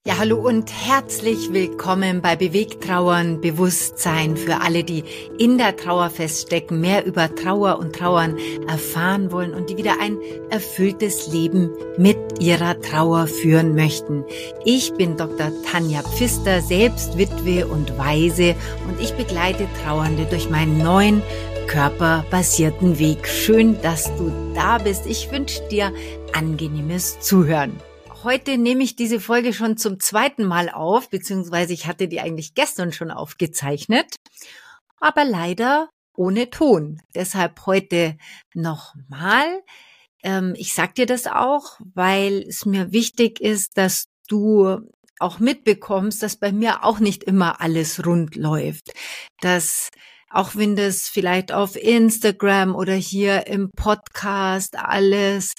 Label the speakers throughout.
Speaker 1: Ja, hallo und herzlich willkommen bei Bewegtrauern, Bewusstsein für alle, die in der Trauer feststecken, mehr über Trauer und Trauern erfahren wollen und die wieder ein erfülltes Leben mit ihrer Trauer führen möchten. Ich bin Dr. Tanja Pfister, selbst Witwe und Waise, und ich begleite Trauernde durch meinen neuen körperbasierten Weg. Schön, dass du da bist. Ich wünsche dir angenehmes Zuhören. Heute nehme ich diese Folge schon zum zweiten Mal auf, beziehungsweise ich hatte die eigentlich gestern schon aufgezeichnet, aber leider ohne Ton. Deshalb heute nochmal. Ich sag dir das auch, weil es mir wichtig ist, dass du auch mitbekommst, dass bei mir auch nicht immer alles rund läuft. Dass auch wenn das vielleicht auf Instagram oder hier im Podcast alles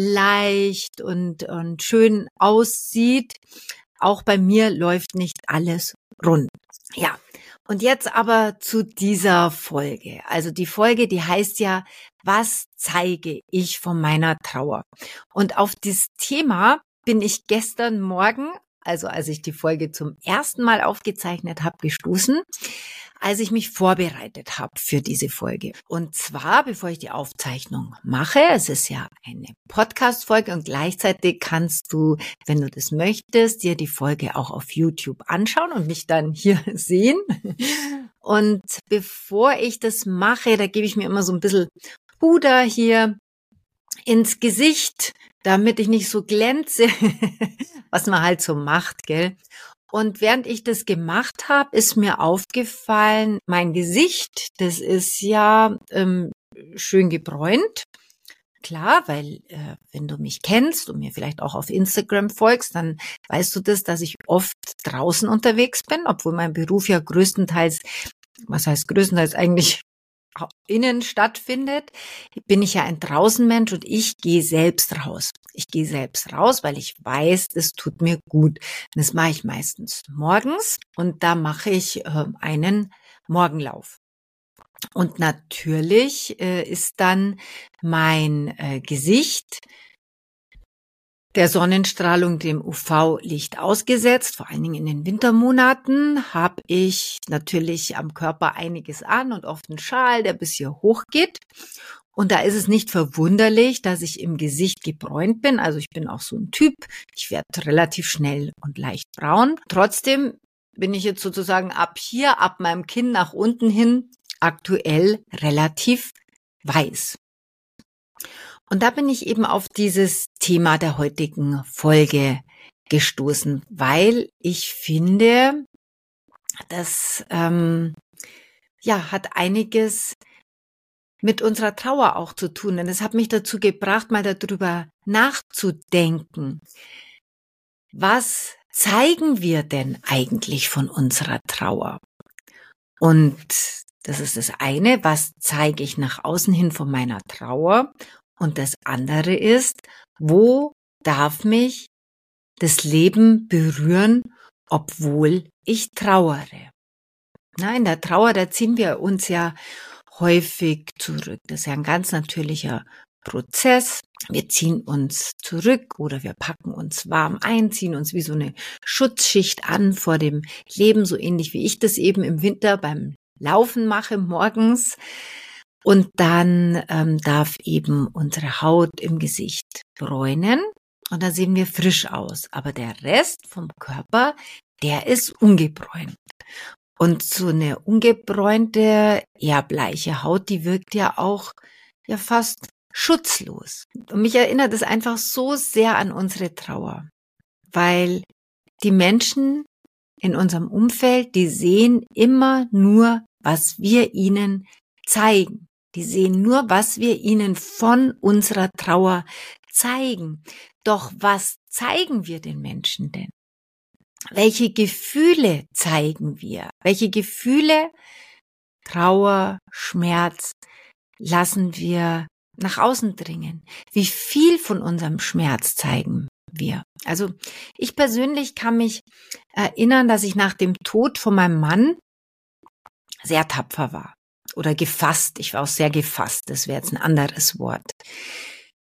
Speaker 1: leicht und schön aussieht, auch bei mir läuft nicht alles rund. Ja, und jetzt aber zu dieser Folge. Also die Folge, die heißt ja, was zeige ich von meiner Trauer? Und auf das Thema bin ich gestern Morgen, also als ich die Folge zum ersten Mal aufgezeichnet habe, gestoßen, als ich mich vorbereitet habe für diese Folge. Und zwar, bevor ich die Aufzeichnung mache, es ist ja eine Podcast-Folge und gleichzeitig kannst du, wenn du das möchtest, dir die Folge auch auf YouTube anschauen und mich dann hier sehen. Und bevor ich das mache, da gebe ich mir immer so ein bisschen Puder hier ins Gesicht, damit ich nicht so glänze, was man halt so macht, gell? Und während ich das gemacht habe, ist mir aufgefallen, mein Gesicht, das ist ja schön gebräunt. Klar, weil wenn du mich kennst und mir vielleicht auch auf Instagram folgst, dann weißt du das, dass ich oft draußen unterwegs bin, obwohl mein Beruf ja größtenteils, was heißt größtenteils eigentlich innen stattfindet, bin ich ja ein Draußenmensch und ich gehe selbst raus. Ich gehe selbst raus, weil ich weiß, es tut mir gut. Das mache ich meistens morgens und da mache ich einen Morgenlauf. Und natürlich ist dann mein Gesicht der Sonnenstrahlung, dem UV-Licht ausgesetzt. Vor allen Dingen in den Wintermonaten habe ich natürlich am Körper einiges an und oft einen Schal, der bis hier hoch geht. Und da ist es nicht verwunderlich, dass ich im Gesicht gebräunt bin. Also ich bin auch so ein Typ. Ich werde relativ schnell und leicht braun. Trotzdem bin ich jetzt sozusagen ab meinem Kinn nach unten hin aktuell relativ weiß. Und da bin ich eben auf dieses Thema der heutigen Folge gestoßen, weil ich finde, das hat einiges mit unserer Trauer auch zu tun. Und es hat mich dazu gebracht, mal darüber nachzudenken. Was zeigen wir denn eigentlich von unserer Trauer? Und das ist das eine, was zeige ich nach außen hin von meiner Trauer? Und das andere ist, wo darf mich das Leben berühren, obwohl ich trauere? Na, in der Trauer, da ziehen wir uns ja häufig zurück. Das ist ja ein ganz natürlicher Prozess. Wir ziehen uns zurück oder wir packen uns warm ein, ziehen uns wie so eine Schutzschicht an vor dem Leben, so ähnlich wie ich das eben im Winter beim Laufen mache morgens. Und dann darf eben unsere Haut im Gesicht bräunen und dann sehen wir frisch aus. Aber der Rest vom Körper, der ist ungebräunt. Und so eine ungebräunte, eher bleiche Haut, die wirkt ja auch ja fast schutzlos. Und mich erinnert es einfach so sehr an unsere Trauer, weil die Menschen in unserem Umfeld, die sehen immer nur, was wir ihnen zeigen. Die sehen nur, was wir ihnen von unserer Trauer zeigen. Doch was zeigen wir den Menschen denn? Welche Gefühle zeigen wir? Welche Gefühle, Trauer, Schmerz, lassen wir nach außen dringen? Wie viel von unserem Schmerz zeigen wir? Also ich persönlich kann mich erinnern, dass ich nach dem Tod von meinem Mann sehr tapfer war. Oder gefasst. Ich war auch sehr gefasst. Das wäre jetzt ein anderes Wort.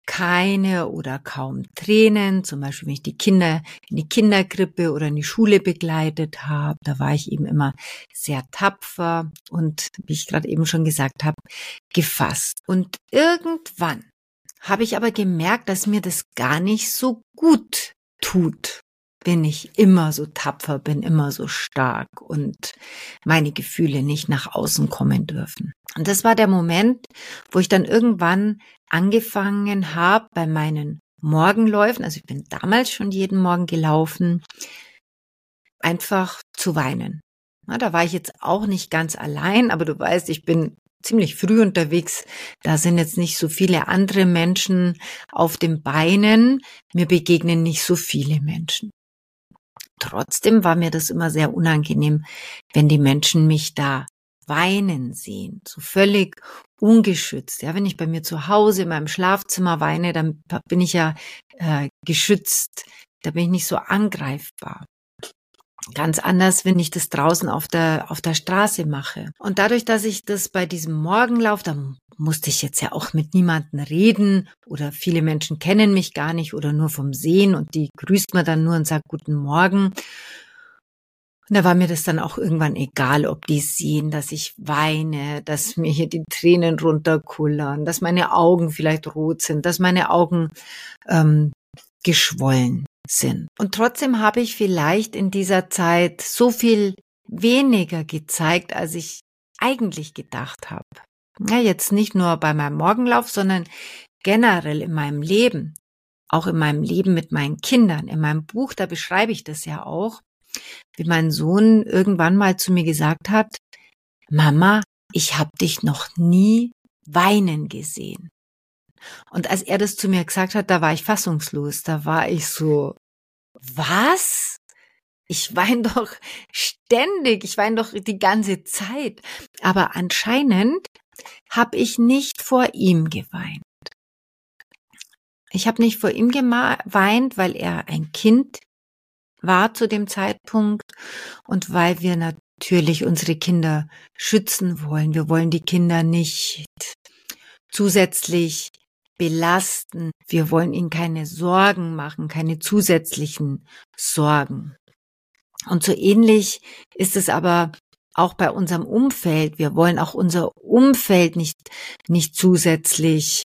Speaker 1: keine oder kaum Tränen, zum Beispiel wenn ich die Kinder in die Kinderkrippe oder in die Schule begleitet habe. Da war ich eben immer sehr tapfer und, wie ich gerade eben schon gesagt habe, gefasst. Und irgendwann habe ich aber gemerkt, dass mir das gar nicht so gut tut, wenn ich immer so tapfer bin, immer so stark und meine Gefühle nicht nach außen kommen dürfen. Und das war der Moment, wo ich dann irgendwann angefangen habe, bei meinen Morgenläufen, also ich bin damals schon jeden Morgen gelaufen, einfach zu weinen. Na, da war ich jetzt auch nicht ganz allein, aber du weißt, ich bin ziemlich früh unterwegs. Da sind jetzt nicht so viele andere Menschen auf den Beinen. Mir begegnen nicht so viele Menschen. Trotzdem war mir das immer sehr unangenehm, wenn die Menschen mich da weinen sehen, so völlig ungeschützt. Ja, wenn ich bei mir zu Hause in meinem Schlafzimmer weine, dann bin ich ja geschützt, da bin ich nicht so angreifbar. Ganz anders, wenn ich das draußen auf der Straße mache. Und dadurch, dass ich das bei diesem Morgenlauf, da musste ich jetzt ja auch mit niemandem reden oder viele Menschen kennen mich gar nicht oder nur vom Sehen und die grüßt man dann nur und sagt Guten Morgen. Und da war mir das dann auch irgendwann egal, ob die sehen, dass ich weine, dass mir hier die Tränen runterkullern, dass meine Augen vielleicht rot sind, dass meine Augen geschwollen sind. Und trotzdem habe ich vielleicht in dieser Zeit so viel weniger gezeigt, als ich eigentlich gedacht habe. Ja, jetzt nicht nur bei meinem Morgenlauf, sondern generell in meinem Leben. Auch in meinem Leben mit meinen Kindern. In meinem Buch, da beschreibe ich das ja auch, wie mein Sohn irgendwann mal zu mir gesagt hat, Mama, ich habe dich noch nie weinen gesehen. Und als er das zu mir gesagt hat, da war ich fassungslos. Da war ich so, was? Ich weine doch ständig, ich weine doch die ganze Zeit. Aber anscheinend habe ich nicht vor ihm geweint. Ich habe nicht vor ihm geweint, weil er ein Kind war zu dem Zeitpunkt und weil wir natürlich unsere Kinder schützen wollen. Wir wollen die Kinder nicht zusätzlich belasten. Wir wollen ihnen keine Sorgen machen, keine zusätzlichen Sorgen. Und so ähnlich ist es aber auch bei unserem Umfeld. Wir wollen auch unser Umfeld nicht zusätzlich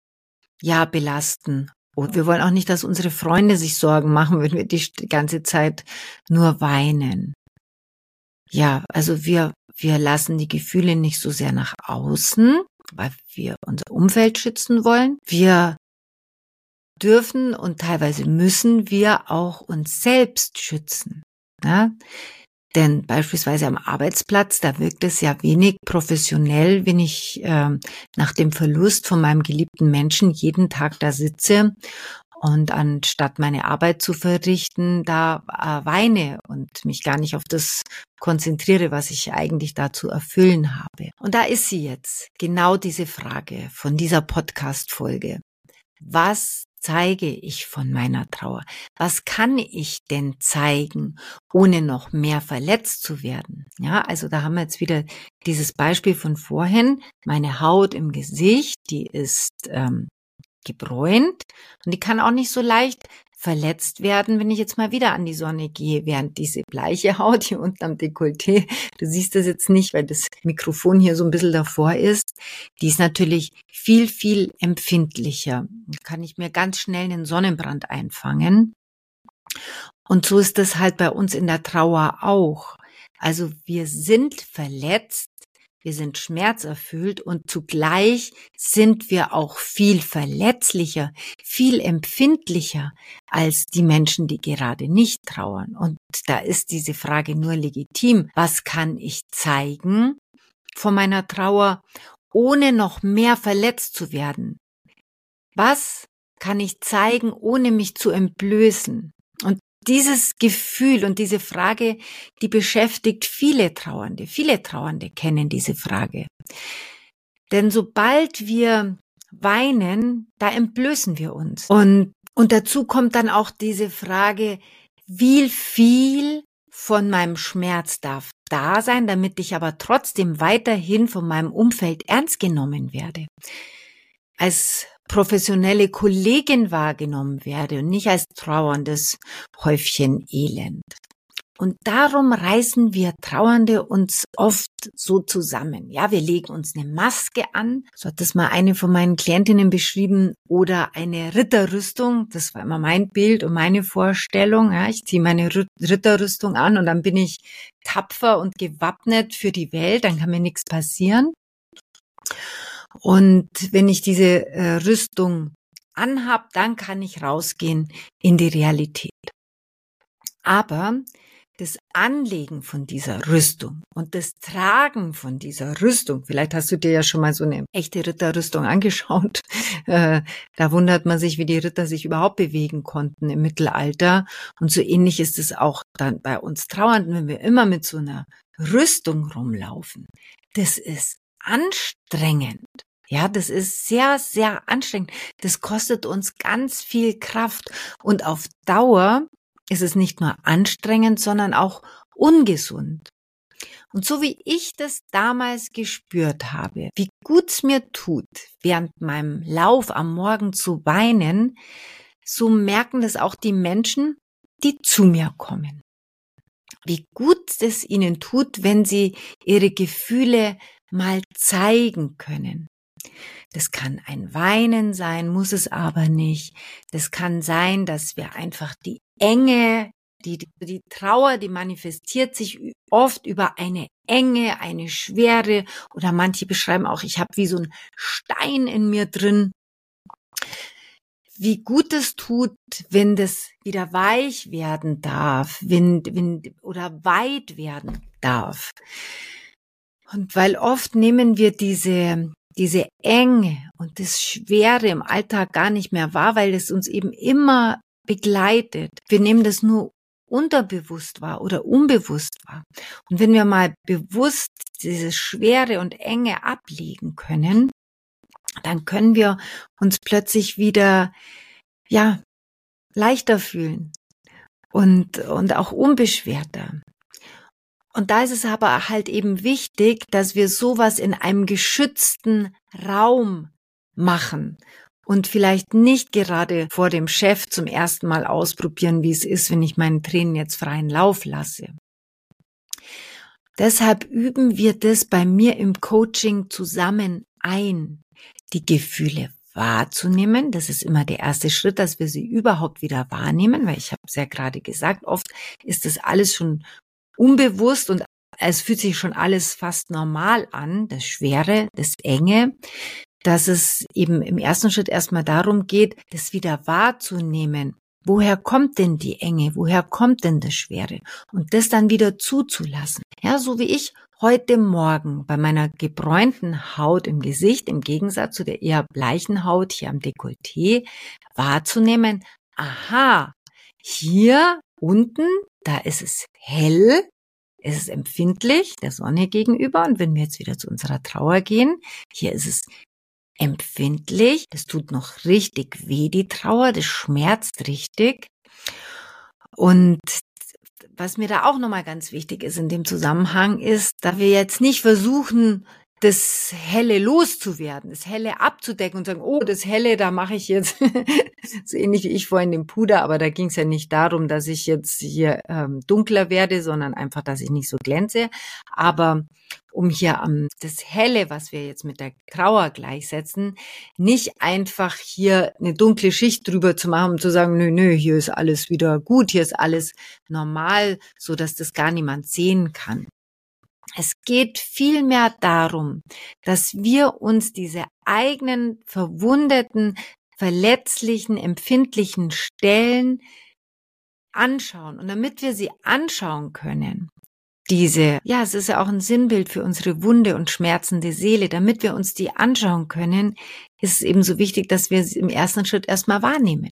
Speaker 1: belasten. Und wir wollen auch nicht, dass unsere Freunde sich Sorgen machen, wenn wir die ganze Zeit nur weinen. Ja, also wir lassen die Gefühle nicht so sehr nach außen, weil wir unser Umfeld schützen wollen. Wir dürfen und teilweise müssen wir auch uns selbst schützen. Ja? Denn beispielsweise am Arbeitsplatz, da wirkt es ja wenig professionell, wenn ich nach dem Verlust von meinem geliebten Menschen jeden Tag da sitze und anstatt meine Arbeit zu verrichten, da weine und mich gar nicht auf das konzentriere, was ich eigentlich da zu erfüllen habe. Und da ist sie jetzt, genau diese Frage von dieser Podcast-Folge. Was zeige ich von meiner Trauer? Was kann ich denn zeigen, ohne noch mehr verletzt zu werden? Ja, also da haben wir jetzt wieder dieses Beispiel von vorhin. Meine Haut im Gesicht, die ist gebräunt und die kann auch nicht so leicht verletzt werden, wenn ich jetzt mal wieder an die Sonne gehe, während diese bleiche Haut hier unten am Dekolleté, du siehst das jetzt nicht, weil das Mikrofon hier so ein bisschen davor ist, die ist natürlich viel, viel empfindlicher. Da kann ich mir ganz schnell einen Sonnenbrand einfangen. Und so ist das halt bei uns in der Trauer auch. Also wir sind verletzt, wir sind schmerzerfüllt und zugleich sind wir auch viel verletzlicher, viel empfindlicher als die Menschen, die gerade nicht trauern. Und da ist diese Frage nur legitim. Was kann ich zeigen von meiner Trauer, ohne noch mehr verletzt zu werden? Was kann ich zeigen, ohne mich zu entblößen? Und dieses Gefühl und diese Frage, die beschäftigt viele Trauernde. Viele Trauernde kennen diese Frage. Denn sobald wir weinen, da entblößen wir uns. Und dazu kommt dann auch diese Frage, wie viel von meinem Schmerz darf da sein, damit ich aber trotzdem weiterhin von meinem Umfeld ernst genommen werde. Als professionelle Kollegin wahrgenommen werde und nicht als trauerndes Häufchen Elend. Und darum reißen wir Trauernde uns oft so zusammen. Ja, wir legen uns eine Maske an, so hat das mal eine von meinen Klientinnen beschrieben, oder eine Ritterrüstung. Das war immer mein Bild und meine Vorstellung. Ja, ich ziehe meine Ritterrüstung an und dann bin ich tapfer und gewappnet für die Welt, dann kann mir nichts passieren. Und wenn ich diese Rüstung anhab, dann kann ich rausgehen in die Realität. Aber das Anlegen von dieser Rüstung und das Tragen von dieser Rüstung, vielleicht hast du dir ja schon mal so eine echte Ritterrüstung angeschaut, da wundert man sich, wie die Ritter sich überhaupt bewegen konnten im Mittelalter. Und so ähnlich ist es auch dann bei uns Trauernden, wenn wir immer mit so einer Rüstung rumlaufen. Das ist anstrengend. Ja, das ist sehr, sehr anstrengend. Das kostet uns ganz viel Kraft und auf Dauer ist es nicht nur anstrengend, sondern auch ungesund. Und so wie ich das damals gespürt habe, wie gut es mir tut, während meinem Lauf am Morgen zu weinen, so merken das auch die Menschen, die zu mir kommen. Wie gut es ihnen tut, wenn sie ihre Gefühle mal zeigen können. Das kann ein Weinen sein, muss es aber nicht. Das kann sein, dass wir einfach die Enge, die Trauer, die manifestiert sich oft über eine Enge, eine Schwere, oder manche beschreiben auch, ich habe wie so einen Stein in mir drin. Wie gut es tut, wenn das wieder weich werden darf, oder weit werden darf. Und weil oft nehmen wir diese Enge und das Schwere im Alltag gar nicht mehr wahr, weil es uns eben immer begleitet. Wir nehmen das nur unterbewusst wahr oder unbewusst wahr. Und wenn wir mal bewusst diese Schwere und Enge ablegen können, dann können wir uns plötzlich wieder, ja, leichter fühlen und auch unbeschwerter. Und da ist es aber halt eben wichtig, dass wir sowas in einem geschützten Raum machen und vielleicht nicht gerade vor dem Chef zum ersten Mal ausprobieren, wie es ist, wenn ich meinen Tränen jetzt freien Lauf lasse. Deshalb üben wir das bei mir im Coaching zusammen ein, die Gefühle wahrzunehmen. Das ist immer der erste Schritt, dass wir sie überhaupt wieder wahrnehmen, weil ich habe es ja gerade gesagt, oft ist das alles schon unbewusst und es fühlt sich schon alles fast normal an, das Schwere, das Enge, dass es eben im ersten Schritt erstmal darum geht, das wieder wahrzunehmen. Woher kommt denn die Enge? Woher kommt denn das Schwere? Und das dann wieder zuzulassen. Ja, so wie ich heute Morgen bei meiner gebräunten Haut im Gesicht, im Gegensatz zu der eher bleichen Haut hier am Dekolleté, wahrzunehmen, aha, hier unten, da ist es hell, es ist empfindlich der Sonne gegenüber. Und wenn wir jetzt wieder zu unserer Trauer gehen, hier ist es empfindlich, das tut noch richtig weh, die Trauer, das schmerzt richtig. Und was mir da auch nochmal ganz wichtig ist in dem Zusammenhang ist, da wir jetzt nicht versuchen, das Helle loszuwerden, das Helle abzudecken und sagen, oh, das Helle, da mache ich jetzt so ähnlich wie ich vorhin den Puder, aber da ging es ja nicht darum, dass ich jetzt hier dunkler werde, sondern einfach, dass ich nicht so glänze. Aber um hier das Helle, was wir jetzt mit der Trauer gleichsetzen, nicht einfach hier eine dunkle Schicht drüber zu machen, um zu sagen, nö, hier ist alles wieder gut, hier ist alles normal, so dass das gar niemand sehen kann. Es geht vielmehr darum, dass wir uns diese eigenen verwundeten, verletzlichen, empfindlichen Stellen anschauen. Und damit wir sie anschauen können, es ist ja auch ein Sinnbild für unsere wunde und schmerzende Seele, damit wir uns die anschauen können, ist es eben so wichtig, dass wir sie im ersten Schritt erstmal wahrnehmen.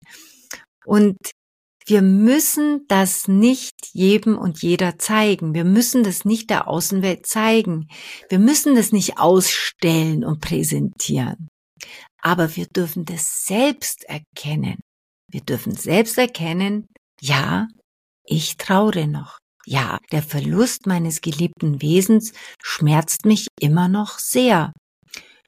Speaker 1: Und wir müssen das nicht jedem und jeder zeigen. Wir müssen das nicht der Außenwelt zeigen. Wir müssen das nicht ausstellen und präsentieren. Aber wir dürfen das selbst erkennen. Wir dürfen selbst erkennen, ja, ich trauere noch. Ja, der Verlust meines geliebten Wesens schmerzt mich immer noch sehr.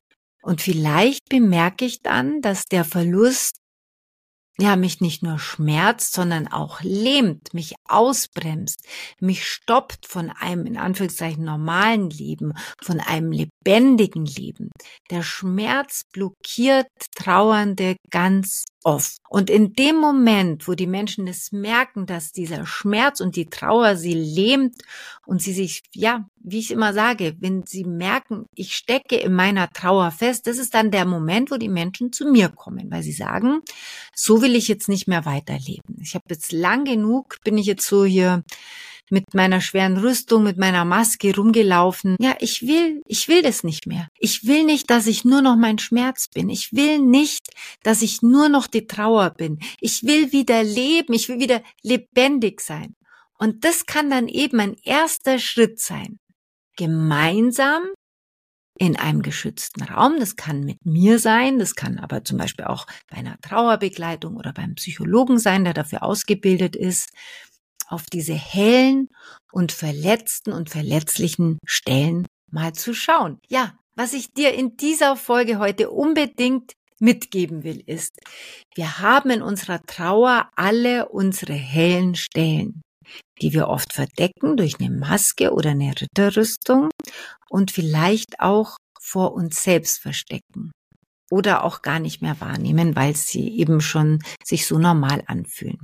Speaker 1: Und vielleicht bemerke ich dann, dass der Verlust mich nicht nur schmerzt, sondern auch lähmt, mich ausbremst, mich stoppt von einem in Anführungszeichen normalen Leben, von einem lebendigen Leben. Der Schmerz blockiert Trauernde ganz oft. Und in dem Moment, wo die Menschen es merken, dass dieser Schmerz und die Trauer sie lähmt und sie sich, wie ich immer sage, wenn sie merken, ich stecke in meiner Trauer fest, das ist dann der Moment, wo die Menschen zu mir kommen, weil sie sagen, so will ich jetzt nicht mehr weiterleben. Ich habe jetzt lang genug, bin ich jetzt so hier mit meiner schweren Rüstung, mit meiner Maske rumgelaufen. Ja, ich will das nicht mehr. Ich will nicht, dass ich nur noch mein Schmerz bin. Ich will nicht, dass ich nur noch die Trauer bin. Ich will wieder leben. Ich will wieder lebendig sein. Und das kann dann eben ein erster Schritt sein. Gemeinsam in einem geschützten Raum, das kann mit mir sein, das kann aber zum Beispiel auch bei einer Trauerbegleitung oder beim Psychologen sein, der dafür ausgebildet ist, auf diese hellen und verletzten und verletzlichen Stellen mal zu schauen. Ja, was ich dir in dieser Folge heute unbedingt mitgeben will, ist, wir haben in unserer Trauer alle unsere hellen Stellen, die wir oft verdecken durch eine Maske oder eine Ritterrüstung und vielleicht auch vor uns selbst verstecken oder auch gar nicht mehr wahrnehmen, weil sie eben schon sich so normal anfühlen.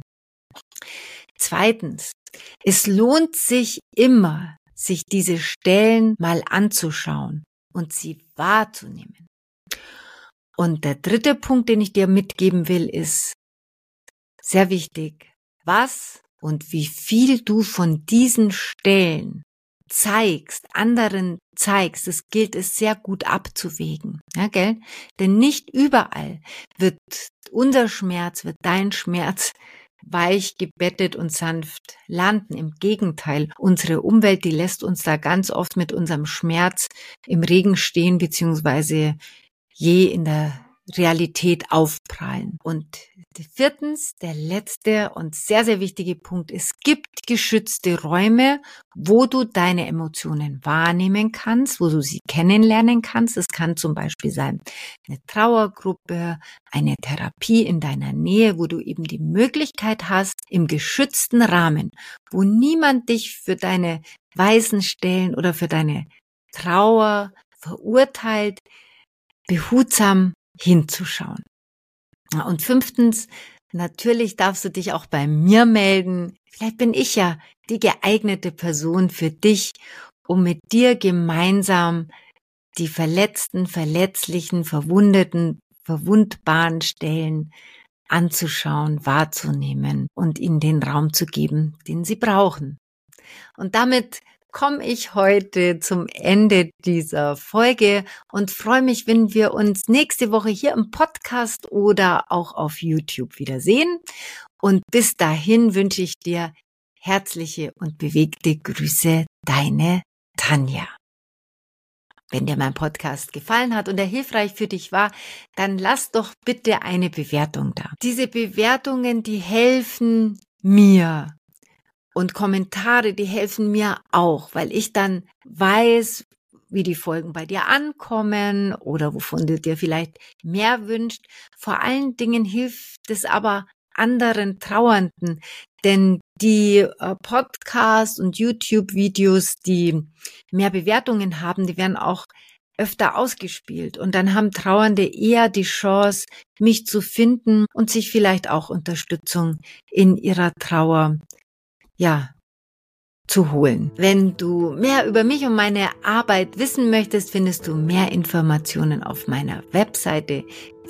Speaker 1: Zweitens, es lohnt sich immer, sich diese Stellen mal anzuschauen und sie wahrzunehmen. Und der dritte Punkt, den ich dir mitgeben will, ist sehr wichtig. Was und wie viel du von diesen Stellen zeigst, anderen zeigst, das gilt es sehr gut abzuwägen. Ja, gell? Denn nicht überall wird unser Schmerz, wird dein Schmerz weich gebettet und sanft landen. Im Gegenteil, unsere Umwelt, die lässt uns da ganz oft mit unserem Schmerz im Regen stehen, beziehungsweise je in der Realität aufprallen. Und viertens, der letzte und sehr, sehr wichtige Punkt, es gibt geschützte Räume, wo du deine Emotionen wahrnehmen kannst, wo du sie kennenlernen kannst. Es kann zum Beispiel sein eine Trauergruppe, eine Therapie in deiner Nähe, wo du eben die Möglichkeit hast, im geschützten Rahmen, wo niemand dich für deine weißen Stellen oder für deine Trauer verurteilt, behutsam hinzuschauen. Und fünftens, natürlich darfst du dich auch bei mir melden. Vielleicht bin ich ja die geeignete Person für dich, um mit dir gemeinsam die verletzten, verletzlichen, verwundeten, verwundbaren Stellen anzuschauen, wahrzunehmen und ihnen den Raum zu geben, den sie brauchen. Und damit komme ich heute zum Ende dieser Folge und freue mich, wenn wir uns nächste Woche hier im Podcast oder auch auf YouTube wiedersehen. Und bis dahin wünsche ich dir herzliche und bewegte Grüße, deine Tanja. Wenn dir mein Podcast gefallen hat und er hilfreich für dich war, dann lass doch bitte eine Bewertung da. Diese Bewertungen, die helfen mir. Und Kommentare, die helfen mir auch, weil ich dann weiß, wie die Folgen bei dir ankommen oder wovon du dir vielleicht mehr wünschst. Vor allen Dingen hilft es aber anderen Trauernden, denn die Podcasts und YouTube-Videos, die mehr Bewertungen haben, die werden auch öfter ausgespielt und dann haben Trauernde eher die Chance, mich zu finden und sich vielleicht auch Unterstützung in ihrer Trauer zu holen. Wenn du mehr über mich und meine Arbeit wissen möchtest, findest du mehr Informationen auf meiner Webseite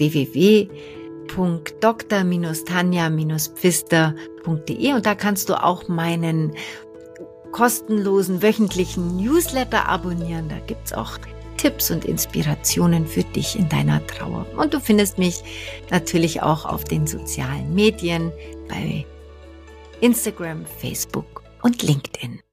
Speaker 1: www.dr-tanja-pfister.de und da kannst du auch meinen kostenlosen wöchentlichen Newsletter abonnieren. Da gibt's auch Tipps und Inspirationen für dich in deiner Trauer. Und du findest mich natürlich auch auf den sozialen Medien bei Instagram, Facebook und LinkedIn.